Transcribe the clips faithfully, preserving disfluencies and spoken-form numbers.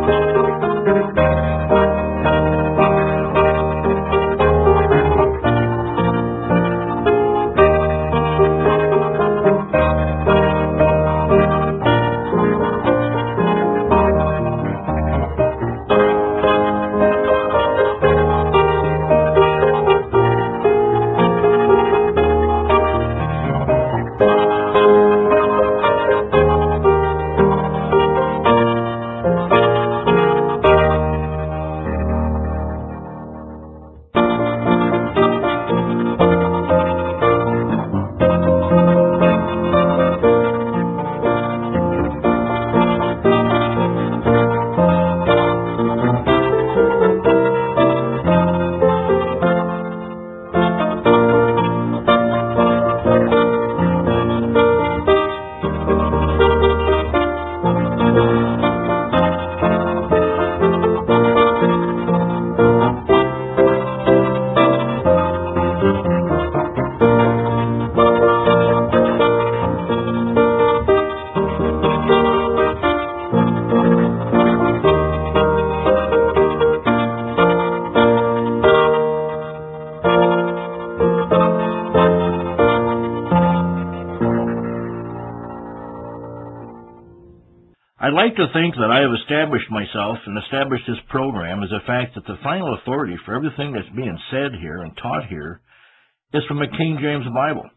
I'd like to think that I have established myself and established this program as the fact that the final authority for everything that's being said here and taught here is from the King James Bible.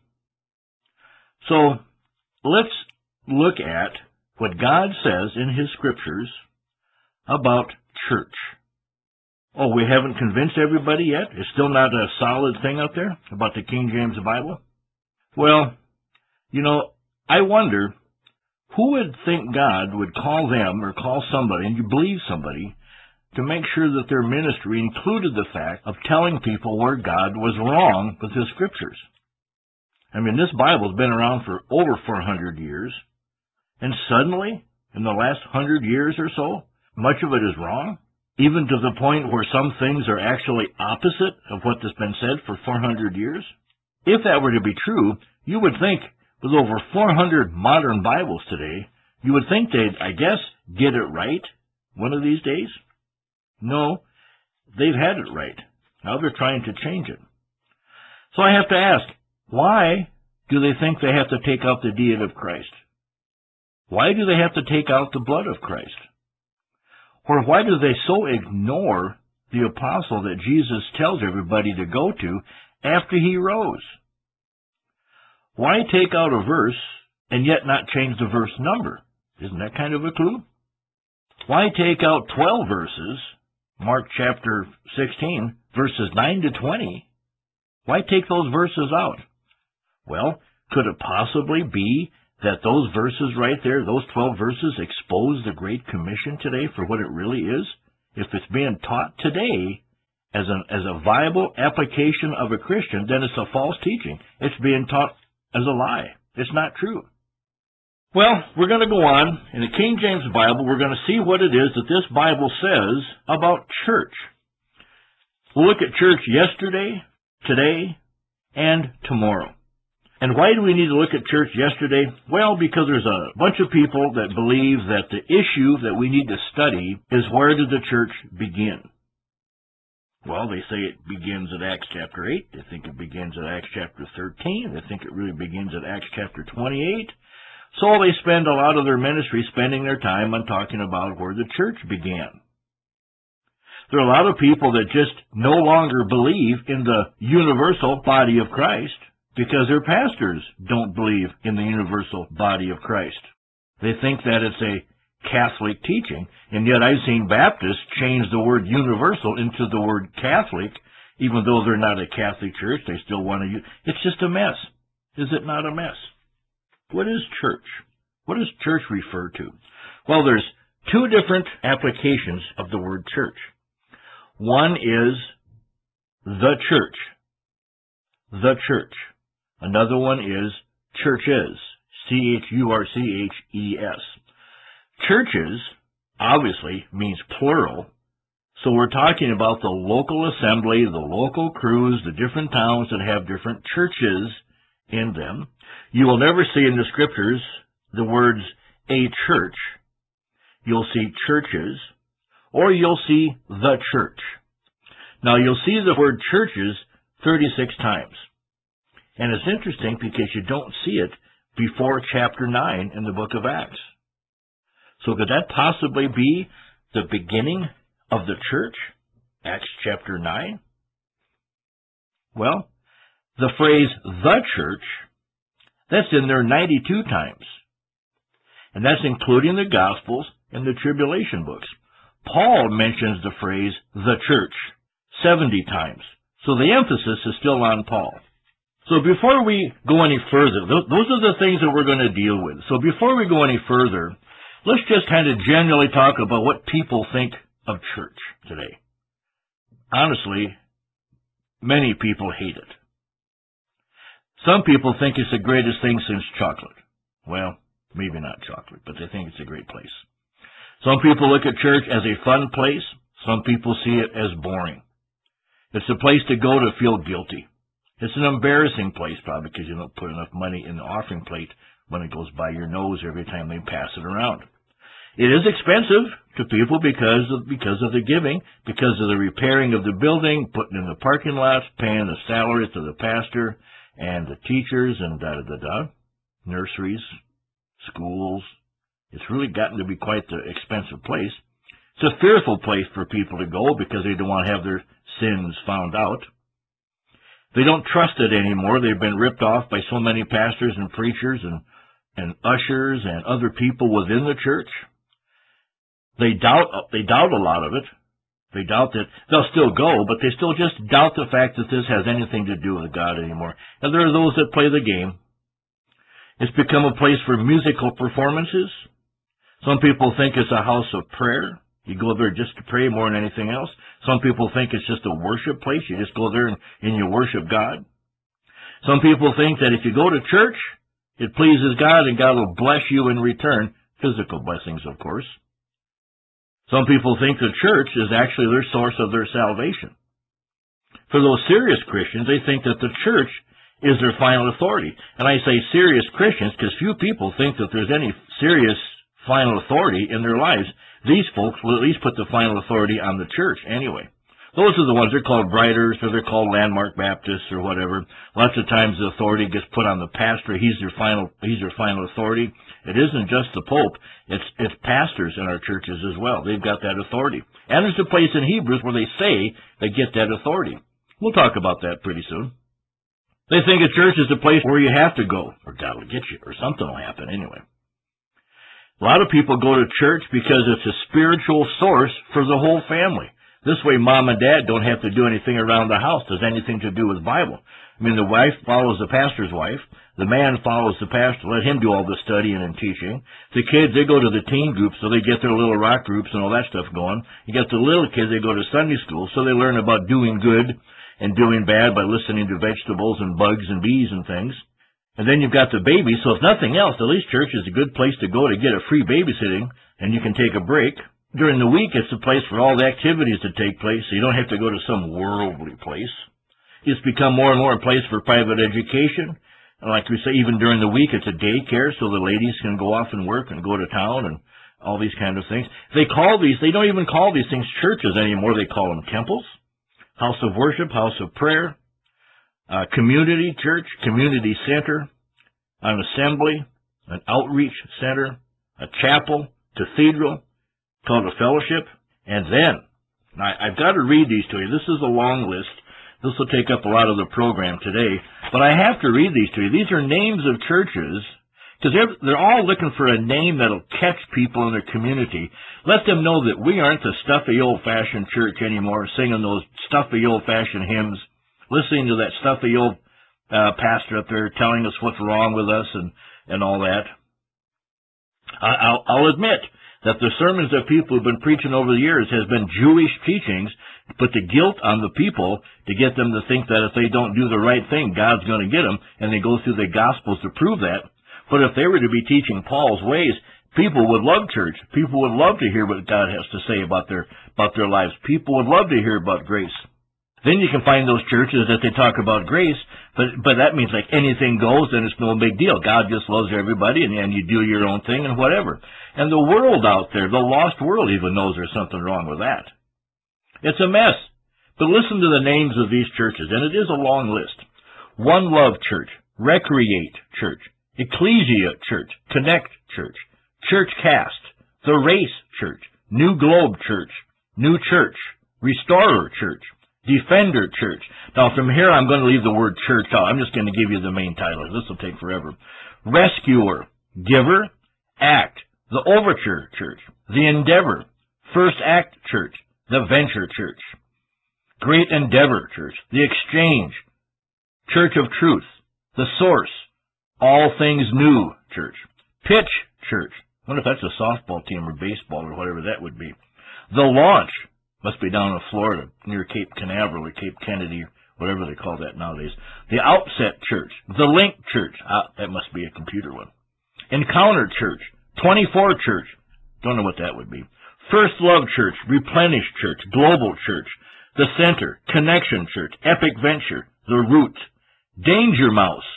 So let's look at what God says in His Scriptures about church. Oh, we haven't convinced everybody yet? It's still not a solid thing out there about the King James Bible? Well, you know, I wonder who would think God would call them or call somebody, and you believe somebody, to make sure that their ministry included the fact of telling people where God was wrong with His Scriptures. I mean, this Bible's been around for over four hundred years, and suddenly, in the last one hundred years or so, much of it is wrong, even to the point where some things are actually opposite of what has been said for four hundred years. If that were to be true, you would think, with over four hundred modern Bibles today, you would think they'd, I guess, get it right one of these days. No, they've had it right. Now they're trying to change it. So I have to ask, why do they think they have to take out the deity of Christ? Why do they have to take out the blood of Christ? Or why do they so ignore the apostle that Jesus tells everybody to go to after He rose? Why take out a verse and yet not change the verse number? Isn't that kind of a clue? Why take out twelve verses, Mark chapter sixteen, verses nine to twenty? Why take those verses out? Well, could it possibly be that those verses right there, those twelve verses, expose the Great Commission today for what it really is? If it's being taught today as, an, as a viable application of a Christian, then it's a false teaching. It's being taught as a lie. It's not true. Well, we're going to go on. In the King James Bible, we're going to see what it is that this Bible says about church. We'll look at church yesterday, today, and tomorrow. And why do we need to look at church yesterday? Well, because there's a bunch of people that believe that the issue that we need to study is, where did the church begin? Well, they say it begins at Acts chapter eight. They think it begins at Acts chapter thirteen. They think it really begins at Acts chapter twenty-eight. So they spend a lot of their ministry spending their time on talking about where the church began. There are a lot of people that just no longer believe in the universal body of Christ because their pastors don't believe in the universal body of Christ. They think that it's a Catholic teaching, and yet I've seen Baptists change the word universal into the word Catholic, even though they're not a Catholic church. They still want to use. It's just a mess. Is it not a mess? What is church? What does church refer to? Well, there's two different applications of the word church. One is the church. The church. Another one is churches. C H U R C H E S. Churches, obviously, means plural, so we're talking about the local assembly, the local crews, the different towns that have different churches in them. You will never see in the Scriptures the words a church. You'll see churches. or you'll see the church. Now, you'll see the word churches thirty-six times. And it's interesting because you don't see it before chapter nine in the book of Acts. So could that possibly be the beginning of the church? Acts chapter nine? Well, the phrase the church, that's in there ninety-two times. And that's including the Gospels and the tribulation books. Paul mentions the phrase the church seventy times. So the emphasis is still on Paul. So before we go any further, those are the things that we're going to deal with. So before we go any further, let's just kind of generally talk about what people think of church today. Honestly, many people hate it. Some people think it's the greatest thing since chocolate. Well, maybe not chocolate, but they think it's a great place. Some people look at church as a fun place. Some people see it as boring. It's a place to go to feel guilty. It's an embarrassing place, probably, because you don't put enough money in the offering plate when it goes by your nose every time they pass it around. It is expensive to people because of, because of the giving, because of the repairing of the building, putting in the parking lots, paying the salaries to the pastor and the teachers and da-da-da-da, nurseries, schools. It's really gotten to be quite the expensive place. It's a fearful place for people to go because they don't want to have their sins found out. They don't trust it anymore. They've been ripped off by so many pastors and preachers and, and ushers and other people within the church. They doubt, they doubt a lot of it. They doubt that they'll still go, but they still just doubt the fact that this has anything to do with God anymore. And there are those that play the game. It's become a place for musical performances. Some people think it's a house of prayer. You go there just to pray more than anything else. Some people think it's just a worship place. You just go there and, and you worship God. Some people think that if you go to church, it pleases God and God will bless you in return. Physical blessings, of course. Some people think the church is actually their source of their salvation. For those serious Christians, they think that the church is their final authority. And I say serious Christians because few people think that there's any serious final authority in their lives. These folks will at least put the final authority on the church anyway. Those are the ones, they're called Briders, or they're called Landmark Baptists, or whatever. Lots of times the authority gets put on the pastor. He's their final, he's their final authority. It isn't just the Pope. It's, it's pastors in our churches as well. They've got that authority. And there's a place in Hebrews where they say they get that authority. We'll talk about that pretty soon. They think a church is a place where you have to go, or God will get you, or something will happen anyway. A lot of people go to church because it's a spiritual source for the whole family. This way mom and dad don't have to do anything around the house. Does anything to do with Bible. I mean, the wife follows the pastor's wife. The man follows the pastor. Let him do all the studying and teaching. The kids, they go to the teen groups, so they get their little rock groups and all that stuff going. You got the little kids, they go to Sunday school, so they learn about doing good and doing bad by listening to vegetables and bugs and bees and things. And then you've got the baby, so if nothing else, at least church is a good place to go to get a free babysitting, and you can take a break. During the week, it's a place for all the activities to take place, so you don't have to go to some worldly place. It's become more and more a place for private education. And like we say, even during the week, it's a daycare, so the ladies can go off and work and go to town and all these kind of things. They call these, they don't even call these things churches anymore. They call them temples, house of worship, house of prayer, uh, community church, community center, an assembly, an outreach center, a chapel, cathedral, called a fellowship. And then, I, I've got to read these to you. This is a long list. This will take up a lot of the program today, but I have to read these to you. These are names of churches, because they're, they're all looking for a name that'll catch people in their community. Let them know that we aren't the stuffy old-fashioned church anymore, singing those stuffy old-fashioned hymns, listening to that stuffy old uh, pastor up there telling us what's wrong with us and, and all that. I, I'll, I'll admit that the sermons that people have been preaching over the years has been Jewish teachings, put the guilt on the people to get them to think that if they don't do the right thing, God's going to get them, and they go through the Gospels to prove that. But if they were to be teaching Paul's ways, people would love church. People would love to hear what God has to say about their about their lives. People would love to hear about grace. Then you can find those churches that they talk about grace, but but that means like anything goes, and it's no big deal. God just loves everybody, and, and you do your own thing and whatever. And the world out there, the lost world, even knows there's something wrong with that. It's a mess. But listen to the names of these churches, and it is a long list. One Love Church, Recreate Church, Ecclesia Church, Connect Church, Church Cast, The Race Church, New Globe Church, New Church, Restorer Church, Defender Church. Now, from here, I'm going to leave the word church out. I'm just going to give you the main titles. This will take forever. Rescuer, Giver, Act, the Overture Church, the Endeavor, First Act Church, the Venture Church, Great Endeavor Church, the Exchange, Church of Truth, the Source, All Things New Church, Pitch Church. I wonder if that's a softball team or baseball or whatever that would be. The Launch. Must be down in Florida, near Cape Canaveral or Cape Kennedy, whatever they call that nowadays. The Outset Church. The Link Church. Ah, that must be a computer one. Encounter Church. twenty-four Church. Don't know what that would be. First Love Church. Replenish Church. Global Church. The Center. Connection Church. Epic Venture. The Root. Danger Mouse.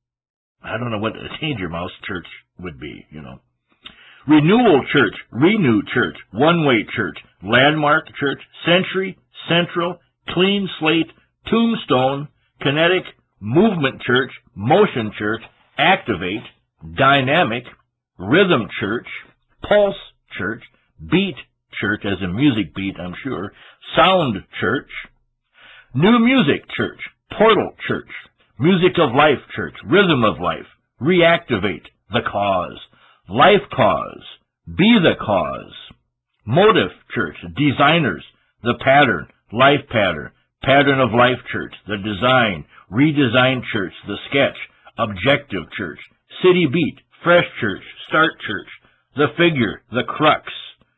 I don't know what a Danger Mouse church would be, you know. Renewal Church, Renew Church, One Way Church, Landmark Church, Century, Central, Clean Slate, Tombstone, Kinetic, Movement Church, Motion Church, Activate, Dynamic, Rhythm Church, Pulse Church, Beat Church, as in music beat, I'm sure, Sound Church, New Music Church, Portal Church, Music of Life Church, Rhythm of Life, Reactivate, The Cause, Life Cause, Be the Cause, Motive Church, Designers, The Pattern, Life Pattern, Pattern of Life Church, The Design, Redesign Church, The Sketch, Objective Church, City Beat, Fresh Church, Start Church, The Figure, The Crux,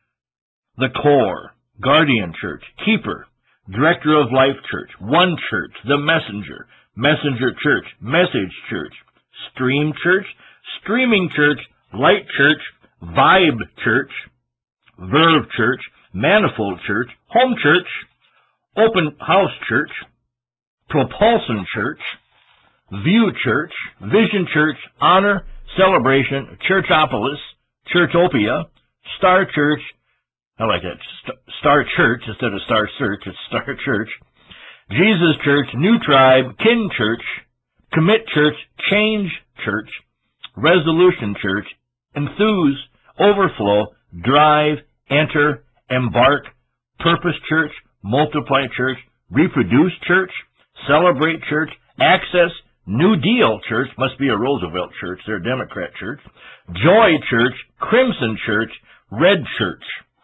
The Core, Guardian Church, Keeper, Director of Life Church, One Church, The Messenger, Messenger Church, Message Church, Stream Church, Streaming Church, Light Church, Vibe Church, Verve Church, Manifold Church, Home Church, Open House Church, Propulsion Church, View Church, Vision Church, Honor, Celebration, Churchopolis, Churchopia, Star Church, I like that, St- Star Church instead of Star Search, it's Star Church, Jesus Church, New Tribe, Kin Church, Commit Church, Change Church, Resolution Church, Enthuse, Overflow, Drive, Enter, Embark, Purpose Church, Multiply Church, Reproduce Church, Celebrate Church, Access, New Deal Church, must be a Roosevelt Church, they're a Democrat church, Joy Church, Crimson Church, Red Church.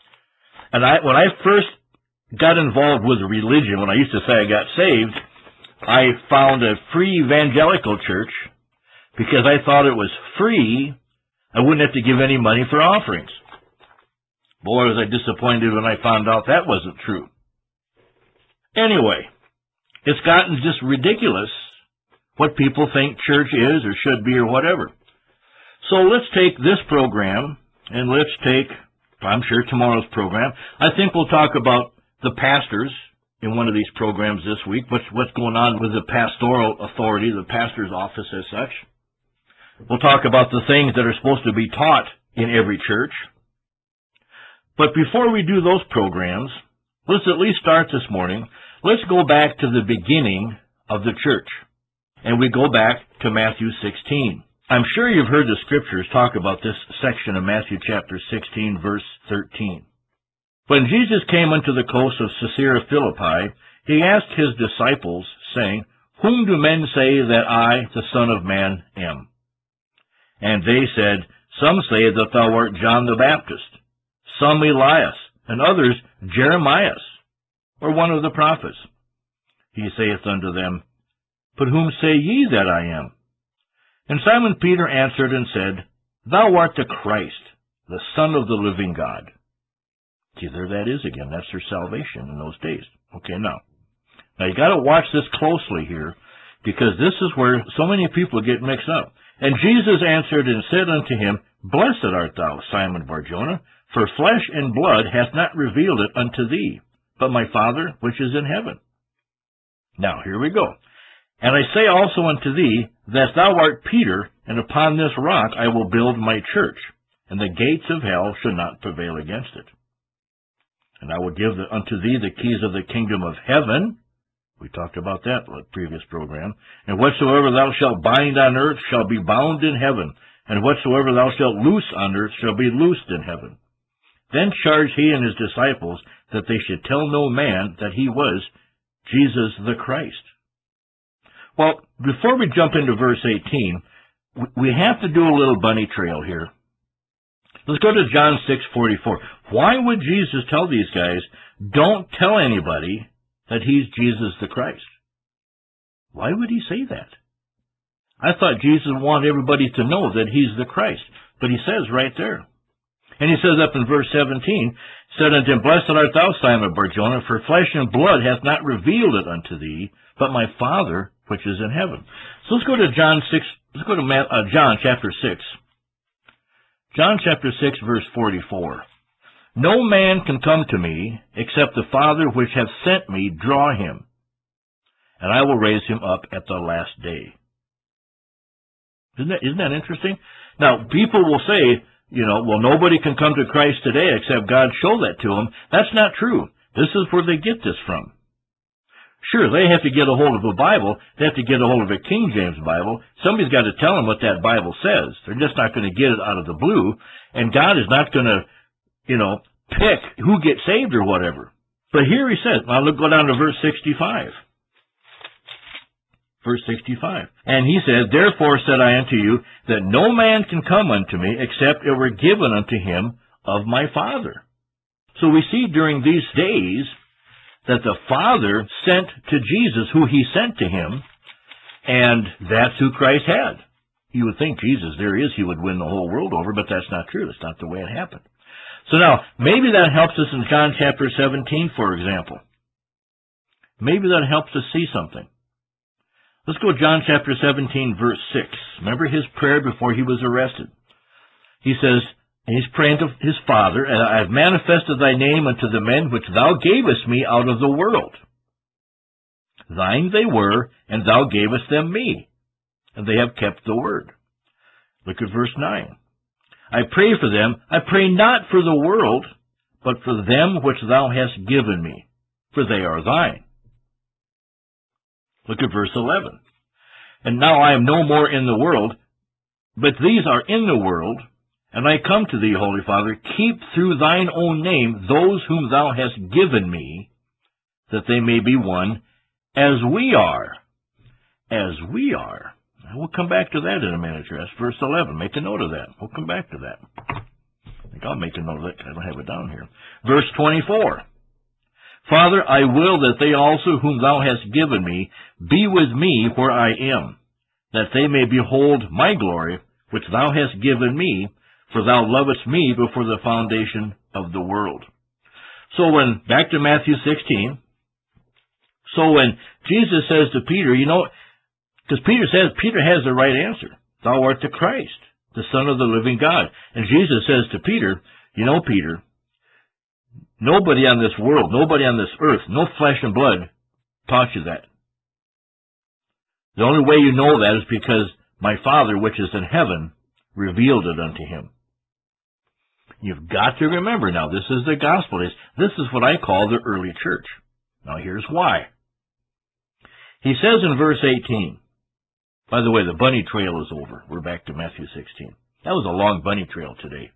And I, when I first got involved with religion, when I used to say I got saved, I found a free evangelical church because I thought it was free. I wouldn't have to give any money for offerings. Boy, was I disappointed when I found out that wasn't true. Anyway, it's gotten just ridiculous what people think church is or should be or whatever. So let's take this program and let's take, I'm sure, tomorrow's program. I think we'll talk about the pastors in one of these programs this week, what's, what's going on with the pastoral authority, the pastor's office as such. We'll talk about the things that are supposed to be taught in every church. But before we do those programs, let's at least start this morning. Let's go back to the beginning of the church. And we go back to Matthew sixteen. I'm sure you've heard the scriptures talk about this section of Matthew chapter sixteen, verse thirteen. When Jesus came unto the coast of Caesarea Philippi, he asked his disciples, saying, Whom do men say that I, the Son of Man, am? And they said, Some say that thou art John the Baptist, some Elias, and others Jeremias, or one of the prophets. He saith unto them, But whom say ye that I am? And Simon Peter answered and said, Thou art the Christ, the Son of the living God. See, there that is again. That's their salvation in those days. Okay, now. Now you got to watch this closely here, because this is where so many people get mixed up. And Jesus answered and said unto him, Blessed art thou, Simon Bar-Jonah, for flesh and blood hath not revealed it unto thee, but my Father which is in heaven. Now, here we go. And I say also unto thee, that thou art Peter, and upon this rock I will build my church, and the gates of hell shall not prevail against it. And I will give the, unto thee the keys of the kingdom of heaven. We talked about that in the previous program. And whatsoever thou shalt bind on earth shall be bound in heaven, and whatsoever thou shalt loose on earth shall be loosed in heaven. Then charged he and his disciples that they should tell no man that he was Jesus the Christ. Well, before we jump into verse eighteen, we have to do a little bunny trail here. Let's go to John six forty-four. Why would Jesus tell these guys, don't tell anybody that he's Jesus the Christ? Why would he say that? I thought Jesus wanted everybody to know that he's the Christ, but he says right there. And he says up in verse seventeen, said unto him, Blessed art thou, Simon Bar-Jonah, for flesh and blood hath not revealed it unto thee, but my Father which is in heaven. So let's go to John six. Let's go to uh, John chapter six. John chapter six, verse forty-four. No man can come to me except the Father which hath sent me draw him, and I will raise him up at the last day. Isn't that, isn't that interesting? Now, people will say, you know, well, nobody can come to Christ today except God show that to them. That's not true. This is where they get this from. Sure, they have to get a hold of a Bible. They have to get a hold of a King James Bible. Somebody's got to tell them what that Bible says. They're just not going to get it out of the blue. And God is not going to, you know, pick who gets saved or whatever. But here he says, now look, go down to verse sixty-five. Verse sixty-five. And he says, Therefore said I unto you, that no man can come unto me, except it were given unto him of my Father. So we see during these days that the Father sent to Jesus who he sent to him, and that's who Christ had. You would think Jesus, there he is, he would win the whole world over, but that's not true. That's not the way it happened. So now, maybe that helps us in John chapter seventeen, for example. Maybe that helps us see something. Let's go to John chapter seventeen, verse six. Remember his prayer before he was arrested. He says, and he's praying to his Father, and I have manifested thy name unto the men which thou gavest me out of the world. Thine they were, and thou gavest them me, and they have kept the word. Look at verse nine. I pray for them, I pray not for the world, but for them which thou hast given me, for they are thine. Look at verse eleven. And now I am no more in the world, but these are in the world, and I come to thee, Holy Father, keep through thine own name those whom thou hast given me, that they may be one, as we are. As we are. We'll come back to that in a minute. That's verse eleven. Make a note of that. We'll come back to that. I think I'll make a note of that because I don't have it down here. Verse twenty-four. Father, I will that they also whom thou hast given me be with me where I am, that they may behold my glory, which thou hast given me, for thou lovest me before the foundation of the world. So when, back to Matthew sixteen, so when Jesus says to Peter, you know, because Peter says, Peter has the right answer. Thou art the Christ, the Son of the living God. And Jesus says to Peter, you know, Peter, nobody on this world, nobody on this earth, no flesh and blood taught you that. The only way you know that is because my Father, which is in heaven, revealed it unto him. You've got to remember now, this is the gospel. This is what I call the early church. Now here's why. He says in verse eighteen, by the way, the bunny trail is over. We're back to Matthew sixteen. That was a long bunny trail today.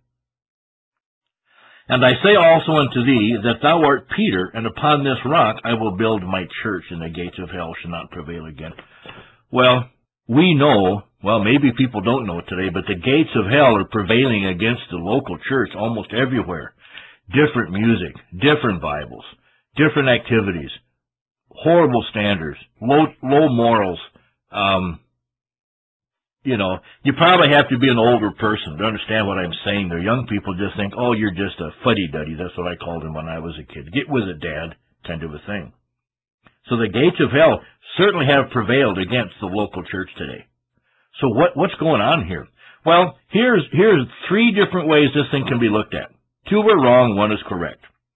And I say also unto thee that thou art Peter, and upon this rock I will build my church, and the gates of hell shall not prevail again. Well, we know, well, maybe people don't know today, but the gates of hell are prevailing against the local church almost everywhere. Different music, different Bibles, different activities, horrible standards, low, low morals. Um, you know, you probably have to be an older person to understand what I'm saying there. Young people just think, oh, you're just a fuddy-duddy. That's what I called him when I was a kid. Get with it, Dad, kind of a thing. So the gates of hell certainly have prevailed against the local church today. So what, what's going on here? Well, here's, here's three different ways this thing can be looked at. Two are wrong, one is correct.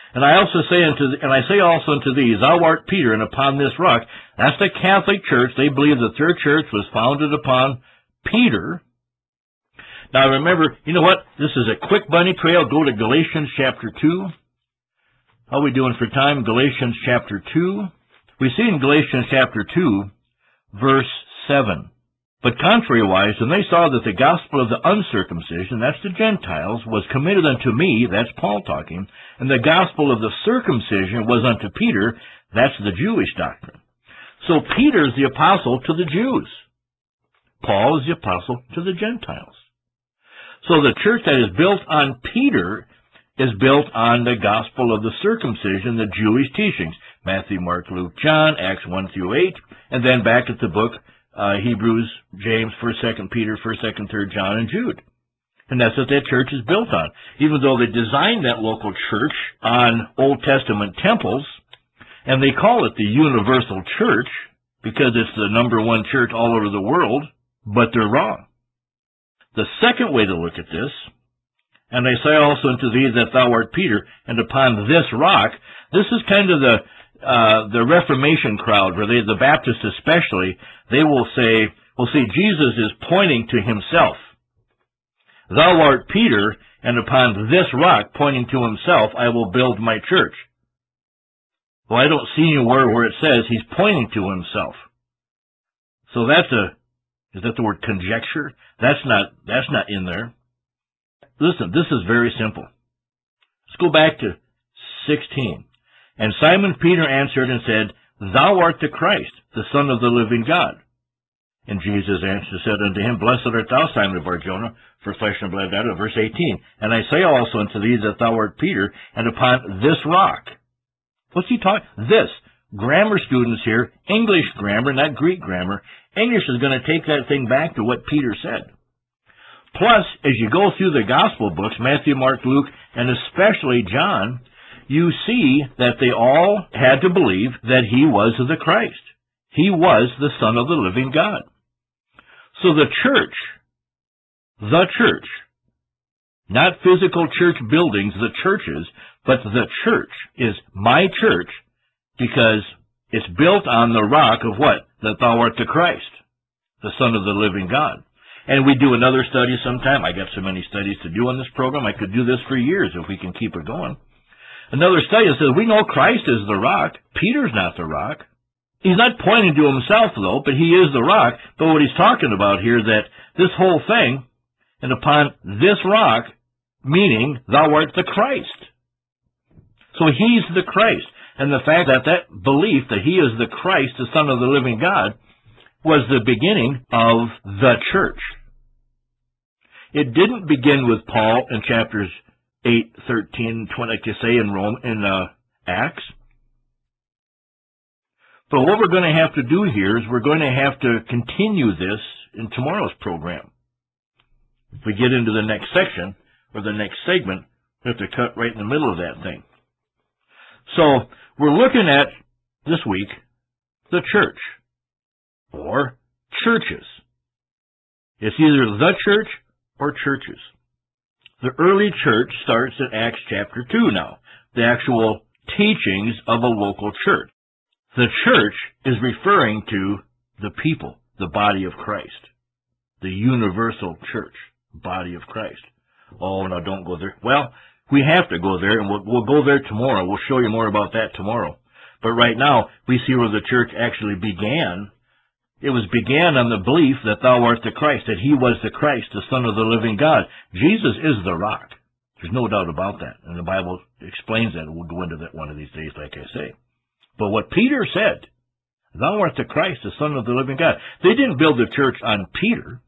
And I also say unto, and I say also unto thee, thou art Peter, and upon this rock, that's the Catholic Church. They believe that their church was founded upon Peter. Now remember, you know what? This is a quick bunny trail. Go to Galatians chapter two. How are we doing for time? Galatians chapter two. We see in Galatians chapter two, verse seven. But contrariwise, when they saw that the gospel of the uncircumcision, that's the Gentiles, was committed unto me, that's Paul talking, and the gospel of the circumcision was unto Peter, that's the Jewish doctrine. So Peter is the apostle to the Jews. Paul is the apostle to the Gentiles. So the church that is built on Peter is built on the gospel of the circumcision, the Jewish teachings. Matthew, Mark, Luke, John, Acts one through eight, and then back at the book, uh, Hebrews, James, first, second Peter, first, second, third John, and Jude. And that's what that church is built on. Even though they designed that local church on Old Testament temples, and they call it the universal church because it's the number one church all over the world, but they're wrong. The second way to look at this, and I say also unto thee that thou art Peter, and upon this rock, this is kind of the uh, the Reformation crowd, where they, the Baptists especially, they will say, well, see, Jesus is pointing to himself. Thou art Peter, and upon this rock, pointing to himself, I will build my church. Well, I don't see anywhere where it says he's pointing to himself. So that's a, is that the word conjecture? That's not, that's not in there. Listen, this is very simple. Let's go back to sixteen. And Simon Peter answered and said, Thou art the Christ, the Son of the living God. And Jesus answered and said unto him, Blessed art thou, Simon Bar-Jonah, for flesh and blood that. Verse eighteen. And I say also unto thee that thou art Peter, and upon this rock. What's he talking? This. Grammar students here, English grammar, not Greek grammar. English is going to take that thing back to what Peter said. Plus, as you go through the gospel books, Matthew, Mark, Luke, and especially John, you see that they all had to believe that he was the Christ. He was the Son of the living God. So the church, the church, not physical church buildings, the churches, but the church is my church because it's built on the rock of what? That thou art the Christ, the Son of the living God. And we do another study sometime. I got so many studies to do on this program. I could do this for years if we can keep it going. Another study says we know Christ is the rock. Peter's not the rock. He's not pointing to himself, though, but he is the rock. But what he's talking about here, that this whole thing, and upon this rock, meaning thou art the Christ. So he's the Christ. And the fact that that belief that he is the Christ, the Son of the living God, was the beginning of the church. It didn't begin with Paul in chapters eight, thirteen, twenty, like you say in Rome, in uh, Acts. But what we're going to have to do here is we're going to have to continue this in tomorrow's program. If we get into the next section, or the next segment, we have to cut right in the middle of that thing. So, we're looking at, this week, the church, or churches. It's either the church or churches. The early church starts in Acts chapter two now, the actual teachings of a local church. The church is referring to the people, the body of Christ, the universal church, body of Christ. Oh, no, don't go there. Well, we have to go there, and we'll, we'll go there tomorrow. We'll show you more about that tomorrow. But right now, we see where the church actually began. It was began on the belief that thou art the Christ, that he was the Christ, the Son of the living God. Jesus is the rock. There's no doubt about that. And the Bible explains that. We'll go into that one of these days, like I say. But what Peter said, thou art the Christ, the Son of the living God. They didn't build the church on Peter.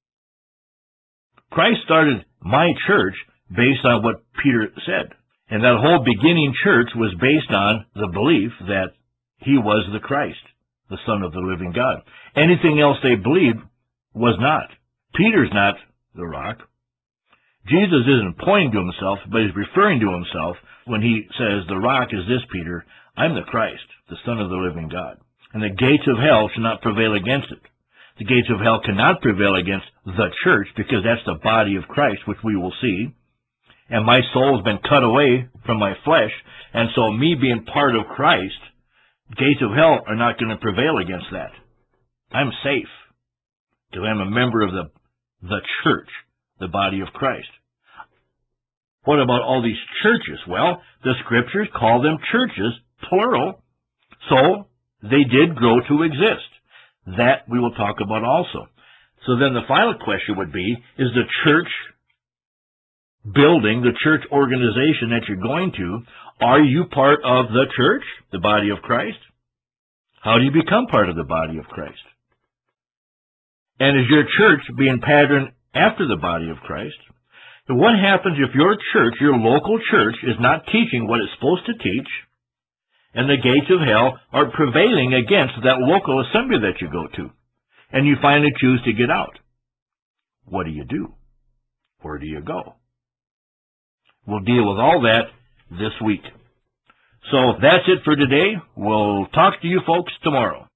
Christ started my church based on what Peter said. And that whole beginning church was based on the belief that he was the Christ, the Son of the living God. Anything else they believed was not. Peter's not the rock. Jesus isn't pointing to himself, but he's referring to himself when he says, the rock is this, Peter, I'm the Christ, the Son of the living God. And the gates of hell shall not prevail against it. The gates of hell cannot prevail against the church because that's the body of Christ, which we will see. and my soul's been cut away from my flesh, and so me being part of Christ, gates of hell are not going to prevail against that. I'm safe because I'm a member of the, the church, the body of Christ. What about all these churches? Well, the scriptures call them churches, plural, so they did grow to exist. That we will talk about also. So then the final question would be, is the church building, the church organization that you're going to, are you part of the church, the body of Christ? How do you become part of the body of Christ? And is your church being patterned after the body of Christ? And what happens if your church, your local church, is not teaching what it's supposed to teach, and the gates of hell are prevailing against that local assembly that you go to, and you finally choose to get out? What do you do? Where do you go? We'll deal with all that this week. So that's it for today. We'll talk to you folks tomorrow.